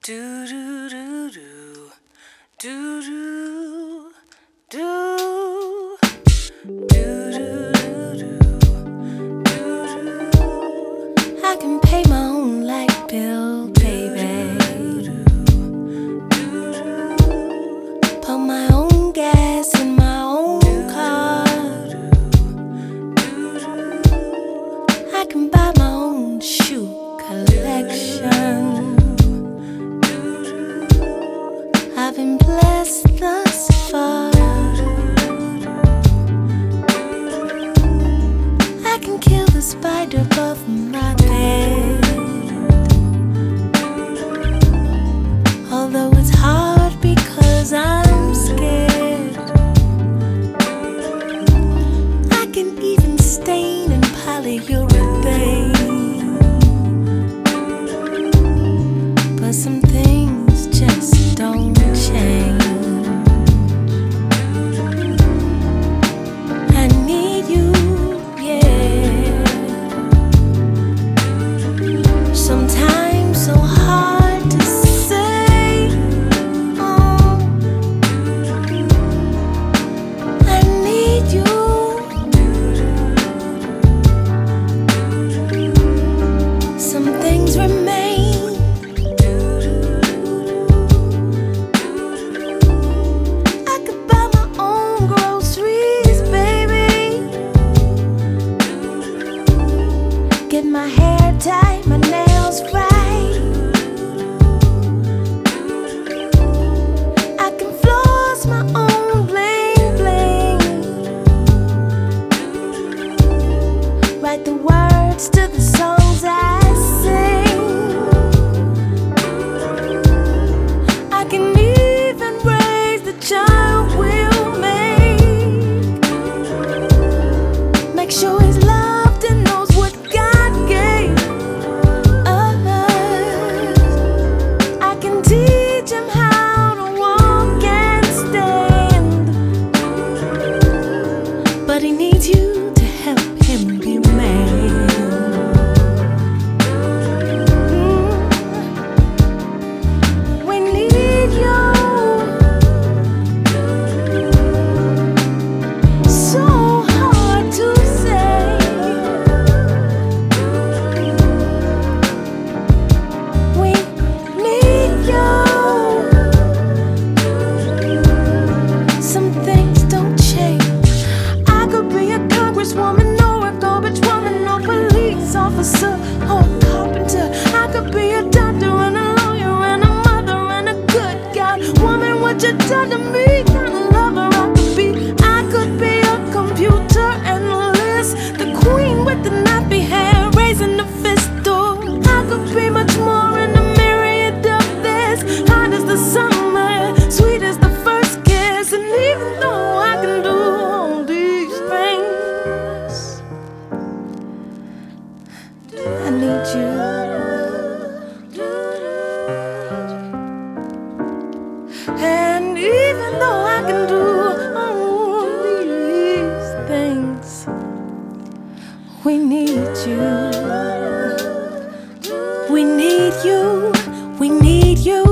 Do do do do do do do do do do. I can pay my own light bill, baby. Put my own gas in my own car. I can buy my own shoe collection. I've been blessed thus far. I can kill the spider above my bed, although it's hard because I'm scared. I can even stain and polyurethane, but some things just don't change. I need you, yeah. Sometimes so hard to say. Oh, I need you. Some things remain. I could buy my own groceries, baby. Get my hair tied, my nails right. I can floss my own bling bling. Write the words to the songs I sing. I can even raise the child we'll make sure he's loved and knows what God gave us. I can teach him how to walk and stand, but he needs you to help him be man. We need you. So hard to say. We need you. Some things don't change. I could be a congresswoman or a garbage woman or police officer or a carpenter. I could be a doctor and a lawyer and a mother and a good God. Woman, what you done to me? Kind of lover I could be a computer analyst, the queen with the nappy hair, raising the fist. Or I could be much more in a myriad of this. Hot as the summer, sweet as the first kiss. And even though I can do all these things, I need you. And even though I can do all these things, we need you. We need you. We need you.